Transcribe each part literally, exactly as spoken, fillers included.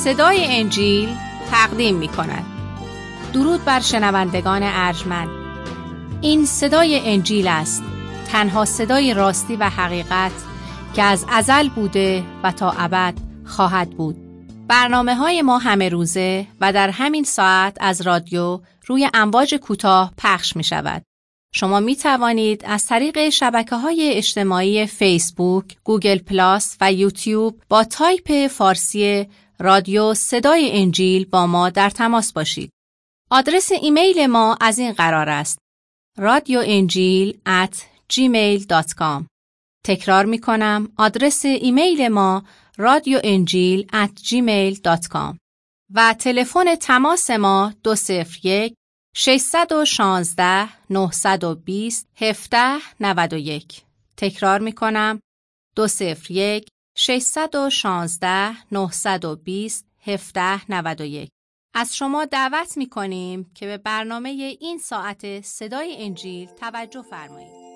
صدای انجیل تقدیم می کند. درود بر شنوندگان ارجمند. این صدای انجیل است، تنها صدای راستی و حقیقت که از ازل بوده و تا ابد خواهد بود. برنامه های ما همه روزه و در همین ساعت از رادیو روی امواج کوتاه پخش می شود. شما می توانید از طریق شبکه های اجتماعی فیسبوک، گوگل پلاس و یوتیوب با تایپ فارسی رادیو صدای انجیل با ما در تماس باشید. آدرس ایمیل ما از این قرار است: رادیو انجیل ات جیمیل دات کام. تکرار می کنم، آدرس ایمیل ما رادیو انجیل ات جیمیل دات کام و تلفن تماس ما دو صفر یک ششصد و شانزده نهصد و بیست هفده نود و یک. تکرار می کنم، دو صفر یک ششصد و شانزده نهصد و بیست هفده نود و یک. از شما دعوت می کنیم که به برنامه این ساعت صدای انجیل توجه فرمایید.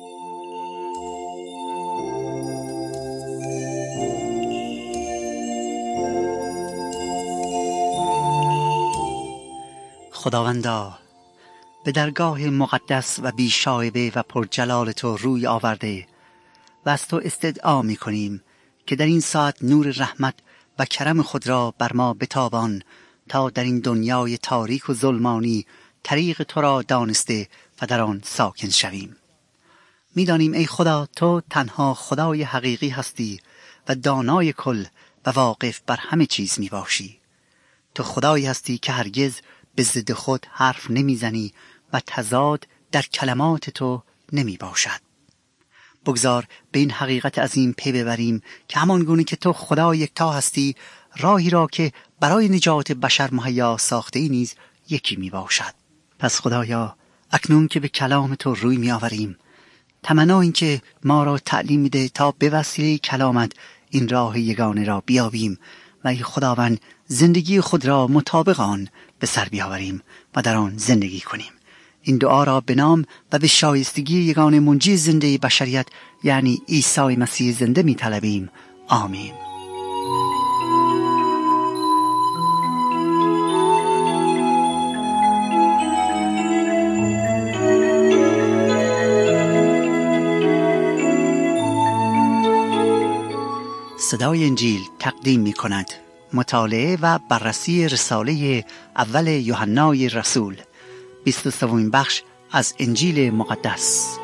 خداوندا، به درگاه مقدس و بی‌شایبه و پرجلال تو روی آورده و از تو استدعا می کنیم که در این ساعت نور رحمت و کرم خود را بر ما بتابان تا در این دنیای تاریک و ظلمانی طریق تو را دانسته و در آن ساکن شویم. می دانیم ای خدا تو تنها خدای حقیقی هستی و دانای کل و واقف بر همه چیز می باشی. تو خدایی هستی که هرگز به ضد خود حرف نمیزنی و تضاد در کلمات تو نمی باشد. بگذار به این حقیقت عظیم پی ببریم که همان گونه که تو خدا یکتا هستی، راهی را که برای نجات بشر مهیا ساخته ای نیز یکی می باشد. پس خدایا، اکنون که به کلام تو روی می آوریم، تمنا این که ما را تعلیم میده تا به وسیله کلامت این راه یگانه را بیابیم و ای خداوند زندگی خود را مطابق آن به سر بیاوریم و در آن زندگی کنیم. این دعا را به نام و به شایستگی یگانه منجی زنده بشریت یعنی عیسی مسیح زنده می طلبیم. آمین. صدای انجیل تقدیم می کند مطالعه و بررسی رساله اول یوحنای رسول، بیست و سومین بخش از انجیل مقدس.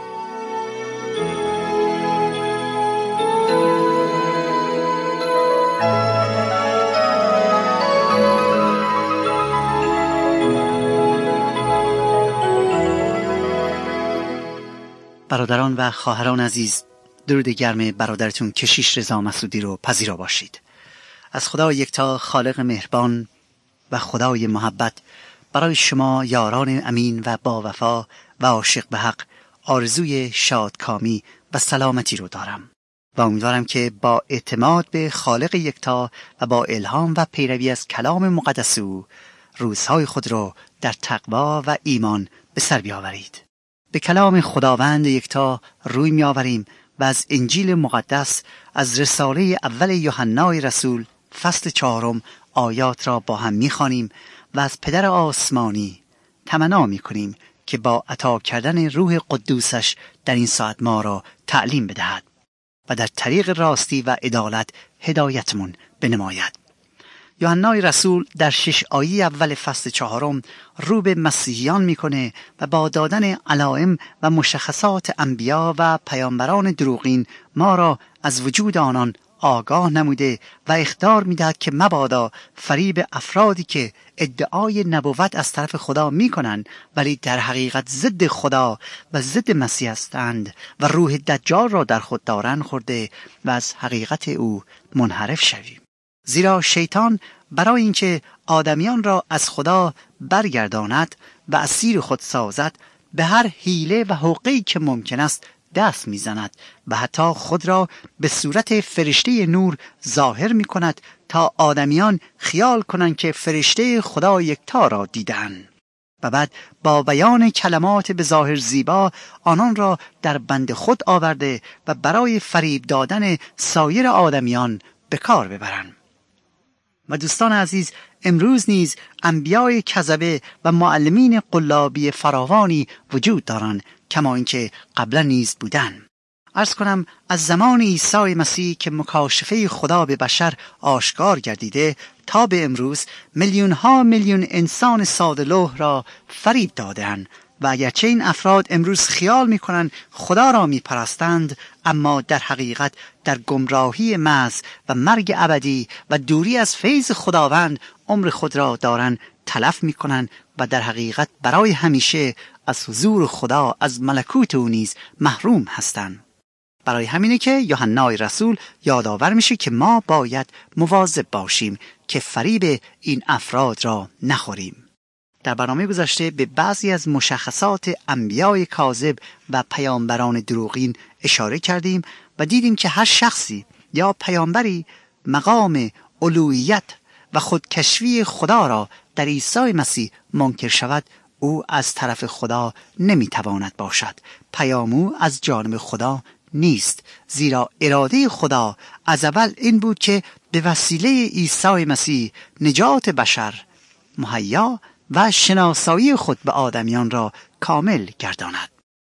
برادران و خواهران عزیز، درود گرم برادرتون کشیش رضا مسعودی رو پذیرا باشید. از خدای یکتا خالق مهربان و خدای محبت برای شما یاران امین و با وفا و عاشق به حق آرزوی شادکامی و سلامتی رو دارم و امیدوارم که با اعتماد به خالق یکتا و با الهام و پیروی از کلام مقدس او روزهای خود رو در تقوا و ایمان به سر بیاورید. به کلام خداوند یکتا روی می آوریم و از انجیل مقدس از رساله اول یوحنای رسول فصل چهارم آیات را با هم می‌خوانیم و از پدر آسمانی تمنا می‌کنیم که با عطا کردن روح قدوسش در این ساعت ما را تعلیم بدهد و در طریق راستی و عدالت هدایتمون بنماید. یوحنای رسول در شش آیه اول فصل چهارم رو به مسیحیان میکنه و با دادن علائم و مشخصات انبیا و پیامبران دروغین ما را از وجود آنان آگاه نموده و اخطار میدهد که مبادا فریب افرادی که ادعای نبوت از طرف خدا میکنند ولی در حقیقت ضد خدا و ضد مسیح هستند و روح دجال را در خود دارند خورده و از حقیقت او منحرف شویم. زیرا شیطان برای اینکه آدمیان را از خدا برگرداند و اسیر خود سازد به هر حیله و حقه‌ای که ممکن است دست میزند و حتی خود را به صورت فرشته نور ظاهر می کند تا آدمیان خیال کنند که فرشته خدا یکتا را دیدند و بعد با بیان کلمات به ظاهر زیبا آنان را در بند خود آورده و برای فریب دادن سایر آدمیان به کار ببرند. و دوستان عزیز، امروز نیز انبیای کذبه و معلمین قلابی فراوانی وجود دارند، کما اینکه قبلا نیز بودند. عرض کنم از زمان عیسی مسیح که مکاشفه خدا به بشر آشکار گردیده تا به امروز میلیون ها میلیون انسان ساده‌لوح را فریب دادند و اگرچه این افراد امروز خیال می‌کنند خدا را می‌پرستند، اما در حقیقت در گمراهی محض و مرگ ابدی و دوری از فیض خداوند عمر خود را دارند تلف می‌کنند و در حقیقت برای همیشه از حضور خدا، از ملکوت او نیز محروم هستند. برای همینه که یوحنای رسول یادآور میشه که ما باید مواظب باشیم که فریب این افراد را نخوریم. در برنامه گذشته به بعضی از مشخصات انبیای کاذب و پیامبران دروغین اشاره کردیم و دیدیم که هر شخصی یا پیامبری مقام الوهیت و خودکشفی خدا را در عیسی مسیح منکر شود، او از طرف خدا نمیتواند باشد. پیام او از جانب خدا نیست، زیرا اراده خدا از اول این بود که به وسیله عیسی مسیح نجات بشر مهیا و شناسایی خود به آدمیان را کامل گرداند.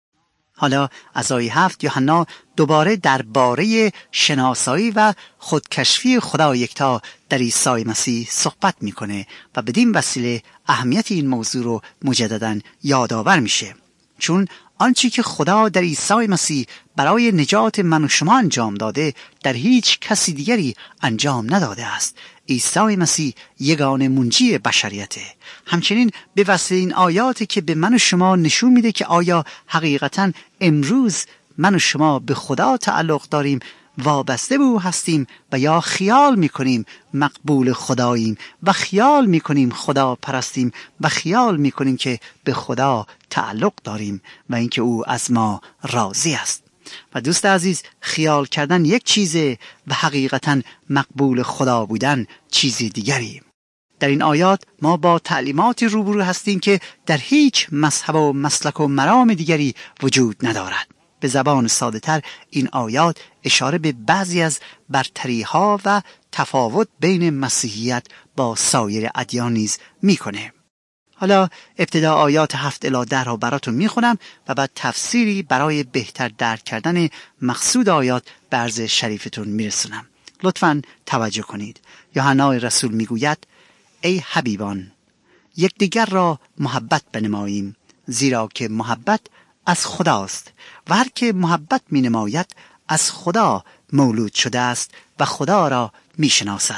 حالا از آیه هفت یوحنا دوباره درباره شناسایی و خودکشفی خدا یکتا در عیسی مسیح صحبت میکنه و بدین وسیله اهمیت این موضوع رو مجددا یادآور میشه، چون آنچه که خدا در عیسی مسیح برای نجات من و شما انجام داده در هیچ کسی دیگری انجام نداده است. عیسی مسیح یگانه منجی بشریته. همچنین به وسیله این آیاتی که به من و شما نشون میده که آیا حقیقتا امروز من و شما به خدا تعلق داریم، وابسته به او هستیم و یا خیال میکنیم مقبول خداییم و خیال میکنیم خدا پرستیم و خیال میکنیم که به خدا تعلق داریم و اینکه او از ما راضی است. و دوست عزیز، خیال کردن یک چیزه و حقیقتا مقبول خدا بودن چیز دیگری. در این آیات ما با تعلیماتی روبرو هستیم که در هیچ مذهب و مسلک و مرام دیگری وجود ندارد. به زبان ساده تر این آیات اشاره به بعضی از برتری ها و تفاوت بین مسیحیت با سایر ادیان نیز میکنه. حالا ابتدا آیات هفت الی ده را براتون میخونم و بعد تفسیری برای بهتر درک کردن مقصود آیات به عرض شریفتون میرسونم. لطفاً توجه کنید. یوحنای رسول میگوید: ای حبیبان، یکدیگر را محبت بنماییم، زیرا که محبت از خداست و هر که محبت می نماید از خدا مولود شده است و خدا را می شناسد.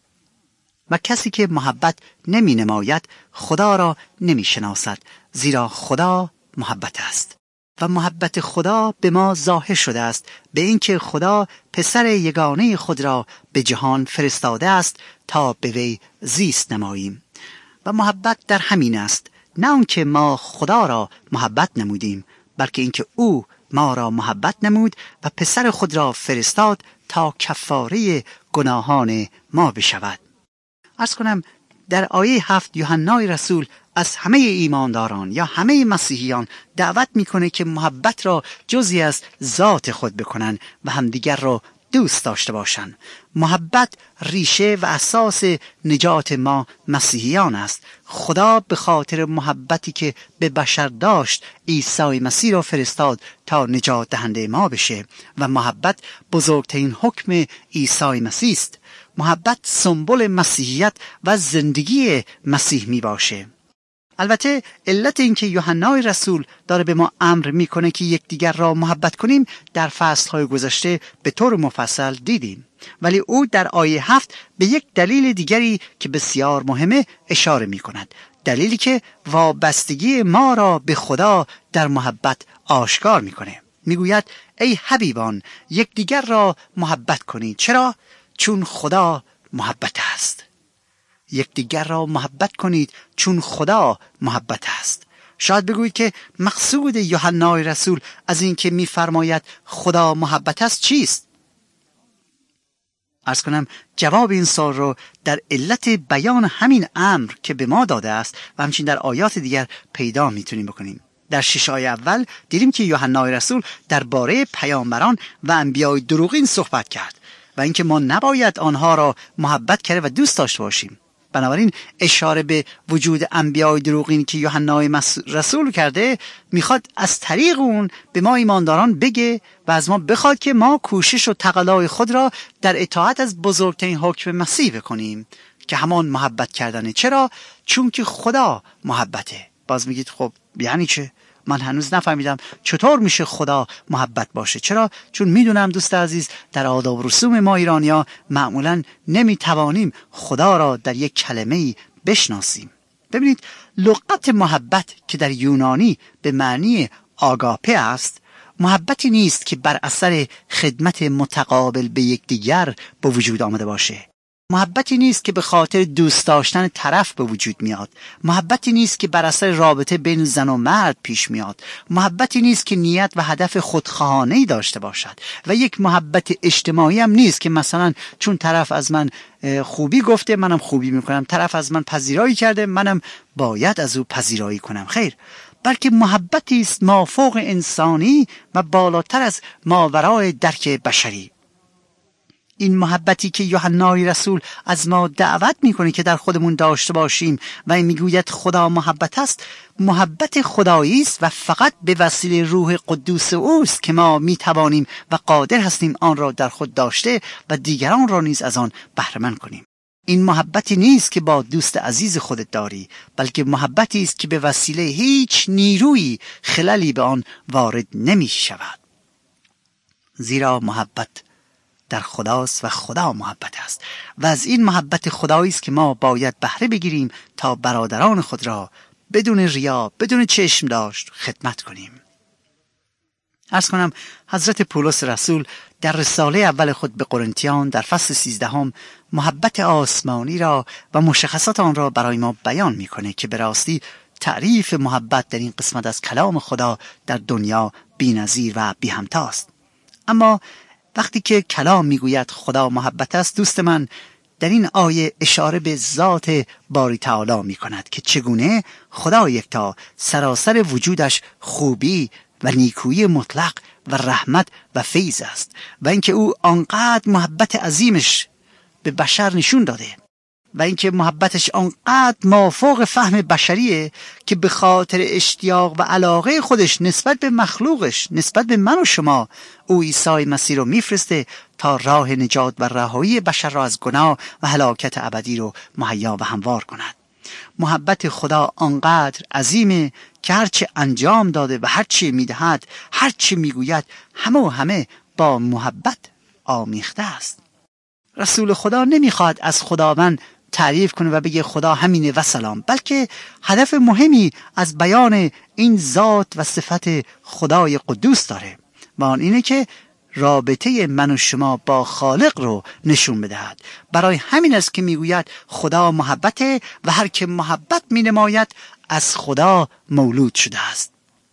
و کسی که محبت نمی نماید خدا را نمی شناسد، زیرا خدا محبت است و محبت خدا به ما ظاهر شده است، به اینکه خدا پسر یگانه خود را به جهان فرستاده است تا به وی زیست نماییم. و محبت در همین است، نه اون که ما خدا را محبت نمودیم، بلکه اینکه او ما را محبت نمود و پسر خود را فرستاد تا کفاره گناهان ما بشود. عرض کنم در آیه هفت یوحنای رسول از همه ایمانداران یا همه مسیحیان دعوت میکنه که محبت را جزئی از ذات خود بکنن و همدیگر را دوست داشته باشند. محبت ریشه و اساس نجات ما مسیحیان است. خدا به خاطر محبتی که به بشر داشت عیسی مسیح را فرستاد تا نجات دهنده ما بشه و محبت بزرگترین حکم عیسی مسیح است. محبت سمبل مسیحیت و زندگی مسیح می باشه. البته علت این که یوحنای رسول داره به ما امر میکنه که یکدیگر را محبت کنیم در فصلهای گذشته به طور مفصل دیدیم، ولی او در آیه هفت به یک دلیل دیگری که بسیار مهمه اشاره میکند، دلیلی که وابستگی ما را به خدا در محبت آشکار میکنه. میگوید ای حبیبان، یکدیگر را محبت کنید. چرا؟ چون خدا محبت است. یکدیگر را محبت کنید چون خدا محبت است. شاید بگویید که مقصود یوحنای رسول از این که می‌فرماید خدا محبت است چیست؟ عرض کنم جواب این سوال رو در علت بیان همین امر که به ما داده است و همچنین در آیات دیگر پیدا میتونیم بکنیم. در شش آیه اول دیدیم که یوحنای رسول درباره پیامبران و انبیای دروغین صحبت کرد و اینکه ما نباید آنها را محبت کرده و دوست داشته باشیم. بنابراین اشاره به وجود انبیاء دروغینی که یوحنای رسول کرده میخواد از طریق اون به ما ایمانداران بگه و از ما بخواد که ما کوشش و تقلای خود را در اطاعت از بزرگترین حکم مسیح بکنیم که همان محبت کردنه. چرا؟ چون که خدا محبته. باز میگید خب یعنی چه؟ من هنوز نفهمیدم چطور میشه خدا محبت باشه. چرا؟ چون میدونم دوست عزیز در آداب و رسوم ما ایرانی‌ها معمولاً نمیتوانیم خدا را در یک کلمه‌ای بشناسیم. ببینید لغت محبت که در یونانی به معنی آگاپه است، محبتی نیست که بر اثر خدمت متقابل به یکدیگر به وجود آمده باشه. محبتی نیست که به خاطر دوست داشتن طرف به وجود میاد. محبتی نیست که بر اثر رابطه بین زن و مرد پیش میاد. محبتی نیست که نیت و هدف خودخواهانه‌ای داشته باشد. و یک محبت اجتماعی هم نیست که مثلا چون طرف از من خوبی گفته منم خوبی میکنم، طرف از من پذیرایی کرده منم باید از او پذیرایی کنم. خیر، بلکه محبتی است مافوق انسانی و بالاتر از ماورای درک بشری. این محبتی که یوحنای رسول از ما دعوت میکنه که در خودمون داشته باشیم و این میگوید خدا محبت است، محبت خدایی است و فقط به وسیله روح قدوس اوست که ما میتوانیم و قادر هستیم آن را در خود داشته و دیگران را نیز از آن بهره مند کنیم. این محبتی نیست که با دوست عزیز خودت داری، بلکه محبتی است که به وسیله هیچ نیرویی خللی به آن وارد نمی شود. زیرا محبت در خداست و خدا محبت است و از این محبت خدایی است که ما باید بهره بگیریم تا برادران خود را بدون ریا، بدون چشم داشت خدمت کنیم. عرض کنم حضرت پولس رسول در رساله اول خود به قرنتیان در فصل سیزدهم محبت آسمانی را و مشخصات آن را برای ما بیان میکنه که به راستی تعریف محبت در این قسمت از کلام خدا در دنیا بی‌نظیر و بی همتاست. اما وقتی که کلام میگوید خدا محبت است، دوست من در این آیه اشاره به ذات باری تعالی میکند که چگونه خدا یکتا سراسر وجودش خوبی و نیکویی مطلق و رحمت و فیض است و اینکه او آنقدر محبت عظیمش به بشر نشون داده و اینکه محبتش آنقدر مافوق فهم بشریه که به خاطر اشتیاق و علاقه خودش نسبت به مخلوقش، نسبت به من و شما، او عیسی مسیح رو میفرسته تا راه نجات و رهایی بشر را از گناه و هلاکت ابدی رو مهیا و هموار کند. محبت خدا آنقدر عظیمه که هرچه انجام داده و هرچه میدهد، هرچه میگوید، همه و همه با محبت آمیخته است. رسول خدا نمیخواد از خداوند تعریف کنه و بگه خدا همینه و سلام، بلکه هدف مهمی از بیان این ذات و صفت خدای قدوس داره و آن اینه که رابطه من و شما با خالق رو نشون بدهد. برای همین است که میگوید خدا محبته و هر که محبت مینماید از خدا مولود شده است.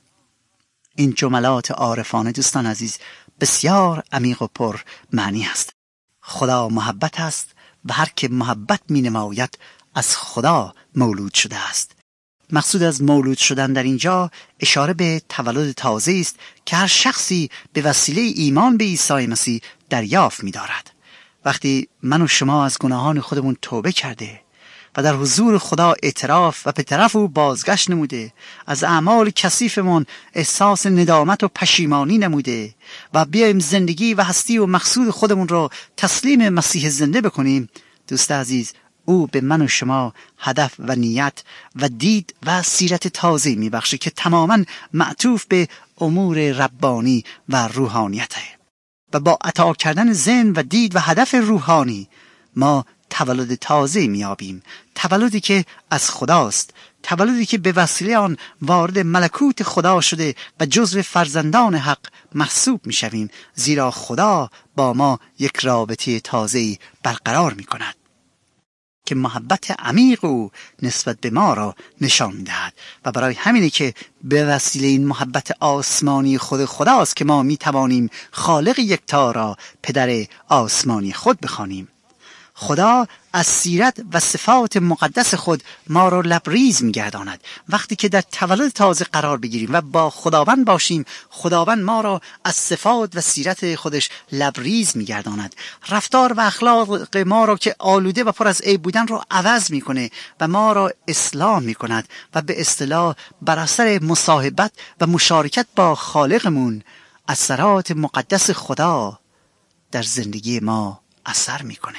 این جملات عارفانه دوستان عزیز بسیار عمیق و پر معنی است. خدا محبت است و هر که محبت می نماید از خدا مولود شده است. مقصود از مولود شدن در اینجا اشاره به تولد تازه است که هر شخصی به وسیله ایمان به عیسی مسیح دریافت می دارد. وقتی من و شما از گناهان خودمون توبه کرده و در حضور خدا اعتراف و به طرف او بازگشت نموده، از اعمال کثیفمون احساس ندامت و پشیمانی نموده و بیایم زندگی و هستی و مقصود خودمون رو تسلیم مسیح زنده بکنیم، دوست عزیز او به من و شما هدف و نیت و دید و سیرت تازه میبخشه که تماما معطوف به امور ربانی و روحانیته و با عطا کردن ذهن و دید و هدف روحانی ما تولد تازه میابیم، تولدی که از خداست، تولدی که به وسیله آن وارد ملکوت خدا شده و جزو فرزندان حق محسوب میشویم، زیرا خدا با ما یک رابطه تازه‌ای برقرار میکند که محبت عمیق او نسبت به ما را نشان میدهد و برای همینه که به وسیله این محبت آسمانی خود خداست که ما میتوانیم خالق یکتا را پدر آسمانی خود بخوانیم. خدا از سیرت و صفات مقدس خود ما را لبریز می‌گرداند. وقتی که در تولد تازه قرار بگیریم و با خداوند باشیم، خداوند ما را از صفات و سیرت خودش لبریز می‌گرداند. رفتار و اخلاق ما را که آلوده و پر از عیب بودن را عوض می‌کنه و ما را اصلاح می‌کند و به اصطلاح بر اثر مصاحبت و مشارکت با خالقمون اثرات مقدس خدا در زندگی ما اثر می‌کنه.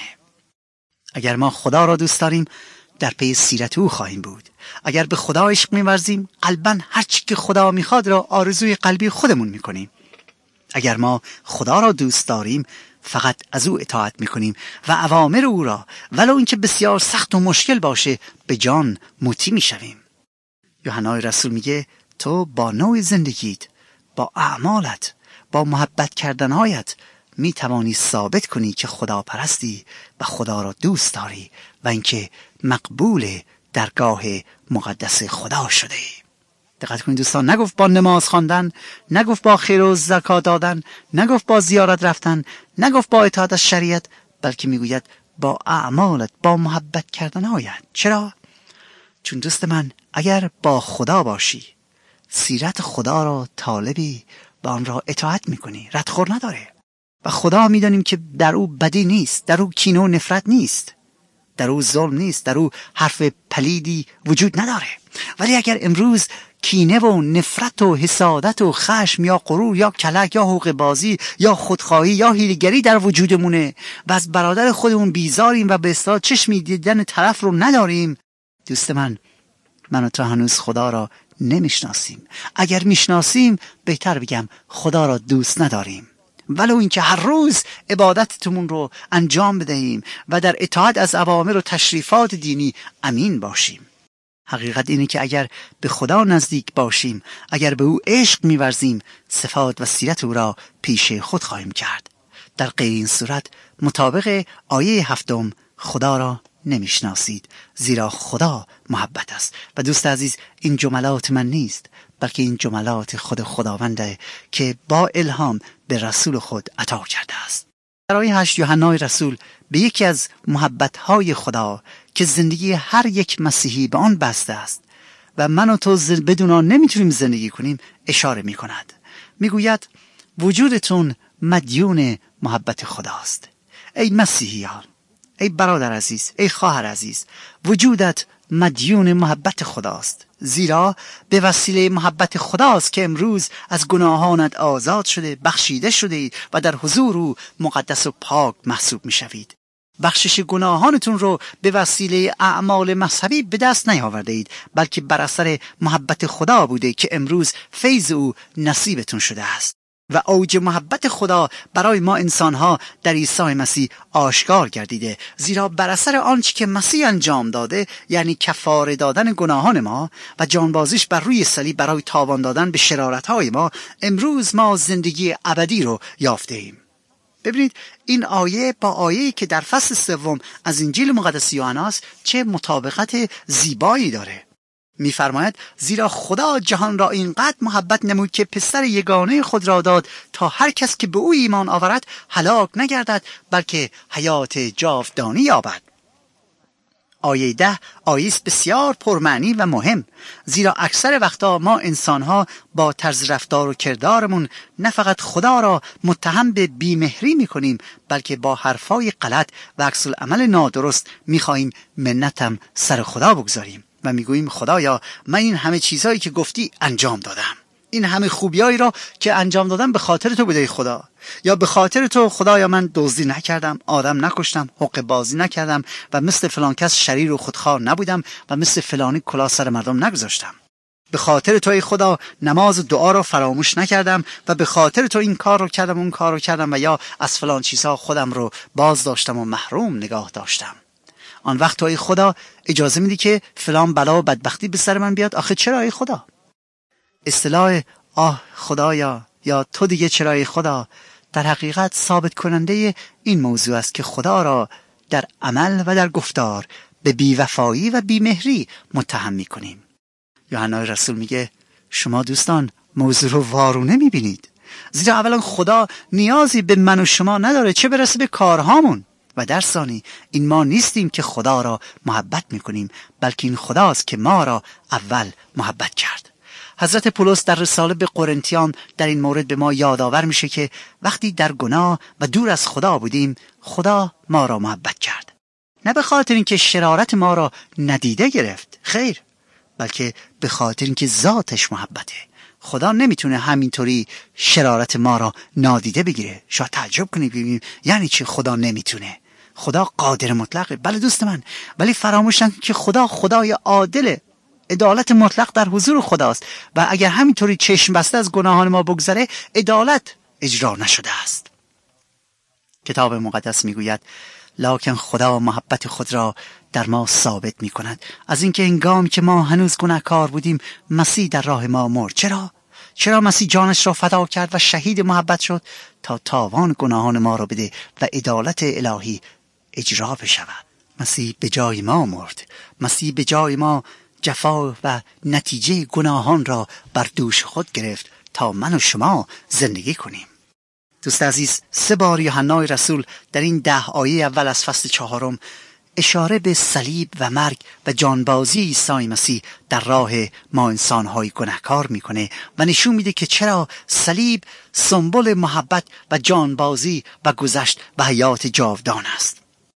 اگر ما خدا را دوست داریم در پی سیرت او خواهیم بود. اگر به خدا عشق می‌ورزیم قلباً هر چی که خدا می‌خواد را آرزوی قلبی خودمون می‌کنیم. اگر ما خدا را دوست داریم فقط از او اطاعت می‌کنیم و اوامر او را ولو اینکه بسیار سخت و مشکل باشه به جان مطیع می‌شویم. یوحنا رسول میگه تو با نوع زندگیت، با اعمالت، با محبت کردنهایت می توانی ثابت کنی که خدا پرستی و خدا را دوست داری و اینکه مقبول درگاه مقدس خدا شده ای. دقت کنید دوستان، نگفت با نماز خواندن، نگفت با خیر و زکات دادن، نگفت با زیارت رفتن، نگفت با اطاعت از شریعت، بلکه میگوید با اعمالت، با محبت کردنهایت. چرا؟ چون دوست من اگر با خدا باشی، سیرت خدا را طالبی و آن را اطاعت میکنی، ردخور نداره. و خدا میدانیم که در او بدی نیست، در او کینه و نفرت نیست، در او ظلم نیست، در او حرف پلیدی وجود نداره. ولی اگر امروز کینه و نفرت و حسادت و خشم یا غرور یا کلک یا حقوق بازی یا خودخواهی یا حیله‌گری در وجودمونه و از برادر خودمون بیزاریم و به اصطلاح چشمی دیدن طرف رو نداریم، دوست من، من و تو هنوز خدا را نمیشناسیم. اگر میشناسیم بهتر بگم خدا را دوست نداریم. ولو اینکه هر روز عبادتمون رو انجام بدهیم و در اطاعت از اوامر و تشریفات دینی امین باشیم. حقیقت اینه که اگر به خدا نزدیک باشیم، اگر به او عشق می‌ورزیم، صفات و سیرت او را پیش خود خواهیم کرد. در غیر این صورت مطابق آیه هفتم خدا را نمیشناسید، زیرا خدا محبت است. و دوست عزیز، این جملات من نیست، بلکه این جملات خود خداونده که با الهام به رسول خود عطا کرده است. در آیه هشت یوحنا رسول به یکی از محبت‌های خدا که زندگی هر یک مسیحی به آن بسته است و من و تو بدون آن نمیتونیم زندگی کنیم اشاره می‌کند. میگوید وجودتون مدیون محبت خداست. ای مسیحیان، ای برادر عزیز، ای خواهر عزیز، وجودت مدیون محبت خداست، زیرا به وسیله محبت خداست که امروز از گناهانت آزاد شده، بخشیده شده و در حضور او مقدس و پاک محسوب می‌شوید. بخشش گناهانتون رو به وسیله اعمال مذهبی به دست نیاورده اید، بلکه بر اثر محبت خدا بوده که امروز فیض او نصیبتون شده است. و اوج محبت خدا برای ما انسانها در عیسی مسیح آشکار گردیده، زیرا بر اثر آنچه که مسیح انجام داده، یعنی کفاره دادن گناهان ما و جانبازیش بر روی صلیب برای تاوان دادن به شرارت‌های ما، امروز ما زندگی ابدی رو یافته ایم. ببینید این آیه با آیه‌ای که در فصل سوم از انجیل مقدس یوحنا است چه مطابقت زیبایی داره. می‌فرماید زیرا خدا جهان را اینقدر محبت نمود که پسر یگانه خود را داد تا هر کس که به او ایمان آورد هلاک نگردد بلکه حیات جاودانی یابد. آیه ده آیه است بسیار پرمعنی و مهم، زیرا اکثر وقتا ما انسان‌ها با طرز رفتار و کردارمون نه فقط خدا را متهم به بیمهری می‌کنیم، بلکه با حرفای غلط و عکس العمل نادرست می‌خواهیم منتم سر خدا بگذاریم و میگوییم خدایا من این همه چیزهایی که گفتی انجام دادم، این همه خوبیایی را که انجام دادم به خاطر تو بوده خدا، یا به خاطر تو خدایا من دزدی نکردم، آدم نکشتم، حقوق بازی نکردم و مثل فلان کس شریر و خودخواه نبودم و مثل فلانی کلاه سر مردم نگذاشتم. به خاطر تو ای خدا نماز و دعا را فراموش نکردم و به خاطر تو این کار رو کردم اون کار رو کردم و یا از فلان چیزها خودم رو باز داشتم و محروم نگاه داشتم. آن وقت تو ای خدا اجازه میدی که فلان بلا و بدبختی به سر من بیاد؟ آخه چرا ای خدا؟ اصطلاح آه خدایا یا تو دیگه چرا ای خدا در حقیقت ثابت کننده این موضوع است که خدا را در عمل و در گفتار به بیوفایی و بیمهری متهم میکنیم. یوحنا رسول میگه شما دوستان موضوع رو وارونه میبینید، زیرا اولا خدا نیازی به من و شما نداره، چه برسه به کارهامون. و در ثانی این ما نیستیم که خدا را محبت میکنیم، بلکه این خداست که ما را اول محبت کرد. حضرت پولس در رساله به قرنتیان در این مورد به ما یادآور میشه که وقتی در گناه و دور از خدا بودیم، خدا ما را محبت کرد. نه به خاطر اینکه شرارت ما را ندیده گرفت، خیر، بلکه به خاطر اینکه ذاتش محبته. خدا نمیتونه همینطوری شرارت ما را نادیده بگیره. شاید تعجب کنید ببینیم یعنی چی خدا نمیتونه؟ خدا قادر مطلقه. بله دوست من، ولی فراموش نکن که خدا خدای عادله. عدالت مطلق در حضور خداست و اگر همینطوری چشم بسته از گناهان ما بگذره، عدالت اجرا نشده است. کتاب مقدس میگوید لکن خدا محبت خود را در ما ثابت می کند از اینکه هنگامی که ما هنوز گناهکار بودیم مسیح در راه ما مرد. چرا؟ چرا مسیح جانش را فدا کرد و شهید محبت شد؟ تا تاوان گناهان ما را بده و عدالت الهی اجرا بشود. مسیح به جای ما مرد. مسیح به جای ما جفا و نتیجه گناهان را بر دوش خود گرفت تا من و شما زندگی کنیم. دوست عزیز، سه بار یوحنای رسول در این ده آیه اول از فصل چهارم اشاره به صلیب و مرگ و جانبازی عیسی مسیح در راه ما انسان‌های گناهکار میکنه و نشون میده که چرا صلیب سمبل محبت و جانبازی و گذشت و حیات جاودان است.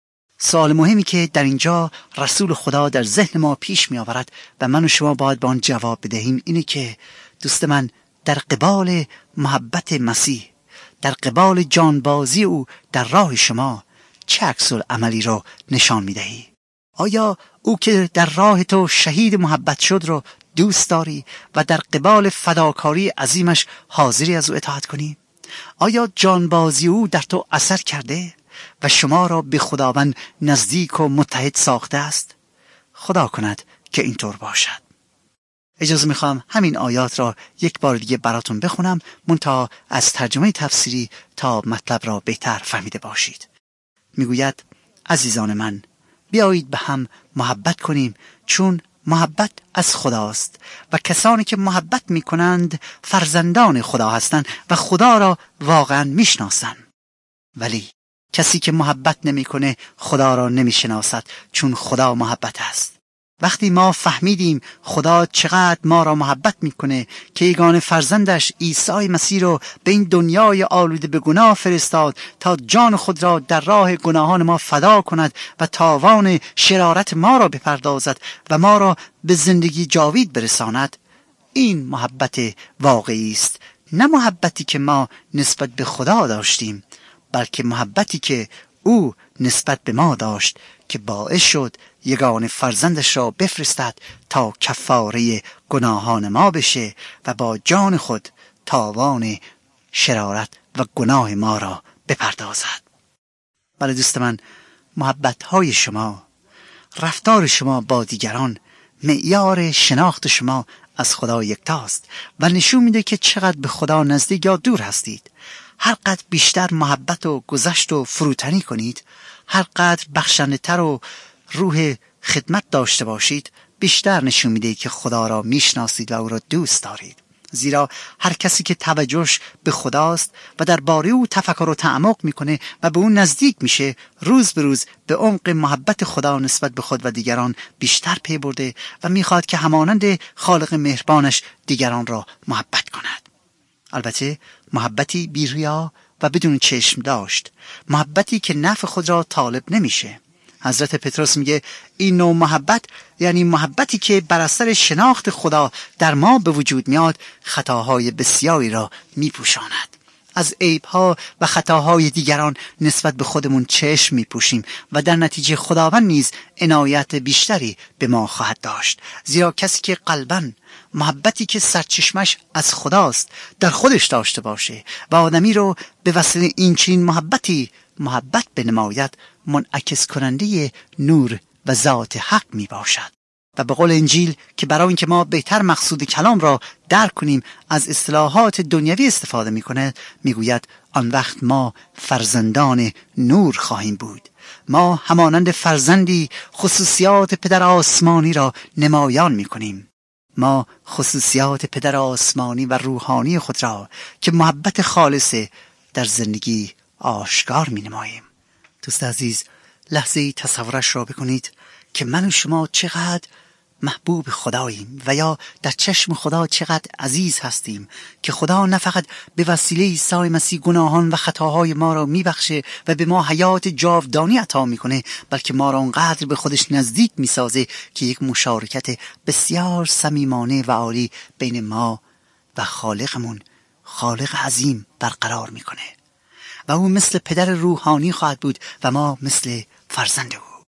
سوال مهمی که در اینجا رسول خدا در ذهن ما پیش می آورد و من و شما باید به آن جواب بدهیم اینه که دوست من، در قبال محبت مسیح، در قبال جانبازی او در راه شما چه عکس‌العملی را نشان می دهی؟ آیا او که در راه تو شهید محبت شد رو دوست داری و در قبال فداکاری عظیمش حاضری از او اطاعت کنی؟ آیا جانبازی او در تو اثر کرده و شما را به خداوند نزدیک و متحد ساخته است؟ خدا کند که اینطور باشد. اجازه میخوام همین آیات را یک بار دیگه براتون بخونم، منتها از ترجمه تفسیری تا مطلب را بهتر فهمیده باشید. میگوید عزیزان من، بیایید به هم محبت کنیم، چون محبت از خداست و کسانی که محبت میکنند فرزندان خدا هستند و خدا را واقعا میشناسند. ولی کسی که محبت نمیکنه خدا را نمیشناسد، چون خدا محبت است. وقتی ما فهمیدیم خدا چقدر ما را محبت میکنه که یگانه فرزندش عیسی مسیح رو به این دنیای آلوده به گناه فرستاد تا جان خود را در راه گناهان ما فدا کند و تاوان شرارت ما را بپردازد و ما را به زندگی جاوید برساند، این محبت واقعی است. نه محبتی که ما نسبت به خدا داشتیم، بلکه محبتی که او نسبت به ما داشت که باعث شد یگانه فرزندش را بفرستد تا کفاره گناهان ما بشه و با جان خود تاوان شرارت و گناه ما را بپردازد. بله دوست من، محبت‌های شما، رفتار شما با دیگران معیار شناخت شما از خدا یکتاست و نشون میده که چقدر به خدا نزدیک یا دور هستید. هر قدر بیشتر محبت و گذشت و فروتنی کنید، هر قدر بخشنده تر و روح خدمت داشته باشید، بیشتر نشون میده که خدا را میشناسید و او را دوست دارید. زیرا هر کسی که توجهش به خداست و درباره او تفکر و تعمق میکنه و به اون نزدیک میشه، روز به روز به عمق محبت خدا نسبت به خود و دیگران بیشتر پی برده و میخواد که همانند خالق مهربانش دیگران را محبت کند. البته محبتی بی ریا و بدون چشم داشت، محبتی که نفع خود را طالب نمیشه. حضرت پتروس میگه این نوع محبت، یعنی محبتی که بر اثر شناخت خدا در ما به وجود میاد، خطاهای بسیاری را میپوشاند. از عیبها و خطاهای دیگران نسبت به خودمون چشم میپوشیم و در نتیجه خداوند نیز عنایت بیشتری به ما خواهد داشت. زیرا کسی که قلباً محبتی که سرچشمش از خداست در خودش داشته باشه و آدمی رو به وسیله این چنین محبتی محبت بنماید، منعکس کننده نور و ذات حق می باشد. و به قول انجیل که برای اینکه ما بهتر مقصود کلام را درک کنیم از اصطلاحات دنیوی استفاده می کنه، می گوید آن وقت ما فرزندان نور خواهیم بود. ما همانند فرزندی خصوصیات پدر آسمانی را نمایان می کنیم. ما خصوصیات پدر آسمانی و روحانی خود را که محبت خالصه در زندگی آشکار می نماییم. دوست عزیز، لحظه ای تصورش را بکنید که من و شما چقدر محبوب خداییم و یا در چشم خدا چقدر عزیز هستیم که خدا نه فقط به وسیله عیسی مسیح گناهان و خطاهای ما را میبخشه و به ما حیات جاودانی عطا میکنه، بلکه ما را اونقدر به خودش نزدیک میسازه که یک مشارکت بسیار صمیمانه و عالی بین ما و خالقمون، خالق عظیم برقرار میکنه و او مثل پدر روحانی خواهد بود و ما مثل فرزند او.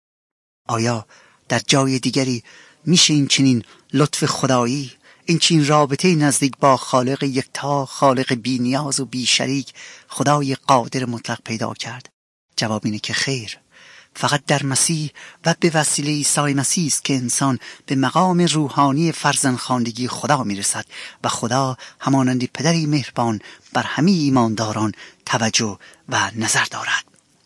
آیا در جای دیگری میشه این چنین لطف خدایی، این چنین رابطه نزدیک با خالق یکتا، خالق بی نیاز و بی شریک، خدای قادر مطلق پیدا کرد؟ جواب اینه که خیر. فقط در مسیح و به وسیله عیسی مسیح است که انسان به مقام روحانی فرزندخواندگی خدا میرسد و خدا همانند پدری مهربان بر همه ایمانداران توجه و نظر دارد.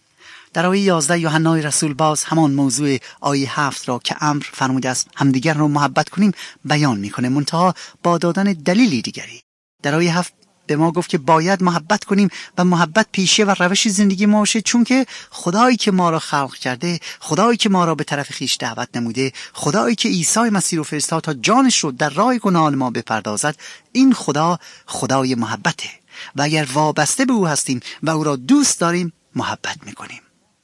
در آیه یازده یوحنای رسول باز همان موضوع آیه هفت را که امر فرموده است همدیگر را محبت کنیم بیان میکنه، منتها با دادن دلیلی دیگری. در آیه هفت به ما گفت که باید محبت کنیم و محبت پیشه و روش زندگی ما باشه، چون که خدایی که ما را خلق کرده، خدایی که ما را به طرف خیش دعوت نموده، خدایی که عیسی مسیح رو فرستاد تا جانش رو در راه گناهان ما بپردازد، این خدا خدای محبته و اگر وابسته به او هستیم و او را دوست داریم محبت میکنیم.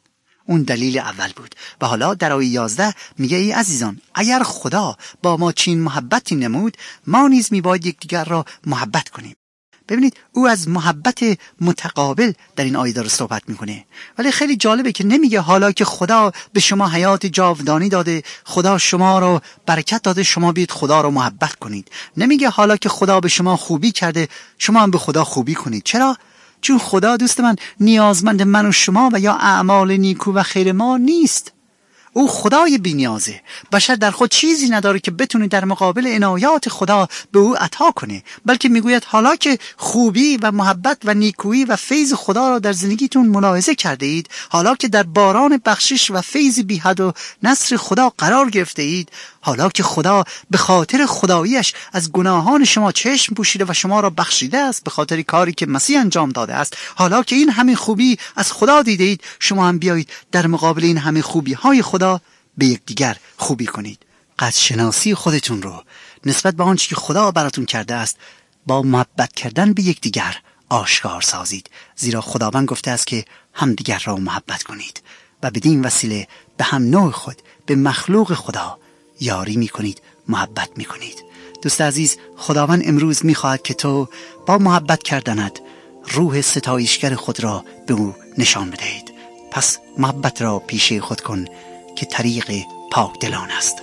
اون دلیل اول بود. و حالا در آیه یازده میگه ای عزیزان، اگر خدا با ما چین محبتی نمود، ما نیز میباید یکدیگر را محبت کنیم. ببینید او از محبت متقابل در این آیه داره صحبت میکنه، ولی خیلی جالبه که نمیگه حالا که خدا به شما حیات جاودانی داده، خدا شما رو برکت داده، شما بیاید خدا رو محبت کنید. نمیگه حالا که خدا به شما خوبی کرده، شما هم به خدا خوبی کنید. چرا؟ چون خدا دوست من نیازمند من و شما و یا اعمال نیکو و خیر ما نیست. او خدای بی‌نیازه. بشر در خود چیزی نداره که بتونه در مقابل عنایات خدا به او عطا کنه، بلکه میگوید حالا که خوبی و محبت و نیکویی و فیض خدا را در زندگیتون ملاحظه کرده اید، حالا که در باران بخشش و فیض بی حد و نصر خدا قرار گرفته اید، حالا که خدا به خاطر خداییش از گناهان شما چشم پوشیده و شما را بخشیده است به خاطر کاری که مسیح انجام داده است، حالا که این همه خوبی از خدا دیده اید، شما هم بیایید در مقابل این همه خوبی های خدا به یکدیگر خوبی کنید. قدر شناسی خودتون رو نسبت به آنچه که خدا براتون کرده است با محبت کردن به یکدیگر آشکار سازید، زیرا خداوند گفته است که همدیگر را محبت کنید و بدین وسیله به هم نوع خود، به مخلوق خدا یاری میکنید، محبت میکنید. دوست عزیز، خداوند امروز میخواهد که تو با محبت کردنت روح ستایشگر خود را به او نشان بدهید. پس محبت را پیشه خود کن که طریق پاک دلان است.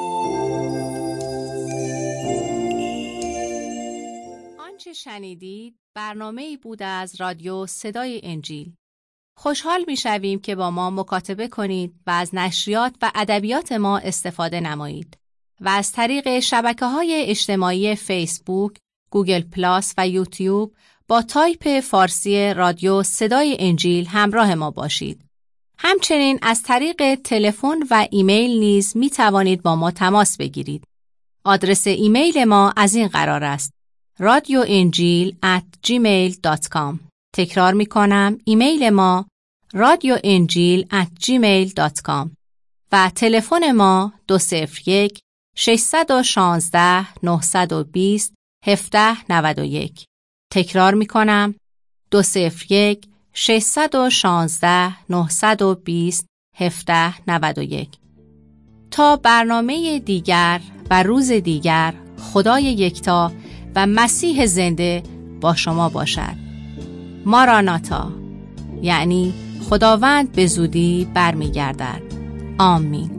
آنچه شنیدید برنامه‌ای بود از رادیو صدای انجیل. خوشحال می‌شویم که با ما مکاتبه کنید و از نشریات و ادبیات ما استفاده نمایید و از طریق شبکه‌های اجتماعی فیسبوک، گوگل پلاس و یوتیوب با تایپ فارسی رادیو صدای انجیل همراه ما باشید. همچنین از طریق تلفن و ایمیل نیز می توانید با ما تماس بگیرید. آدرس ایمیل ما از این قرار است: رادیو انجیل ات جیمیل دات کام. تکرار می کنم، ایمیل ما رادیو انجیل ات جیمیل دات کام و تلفن ما دو صفر یک ششصد و شانزده نهصد و بیست هفده نود و یک. تکرار می کنم، دو صفر یک ششصد و شانزده نهصد و بیست هفده نود و یک. تا برنامه دیگر و روز دیگر، خدای یکتا و مسیح زنده با شما باشد. ماراناتا، یعنی خداوند به زودی برمیگردد. آمین.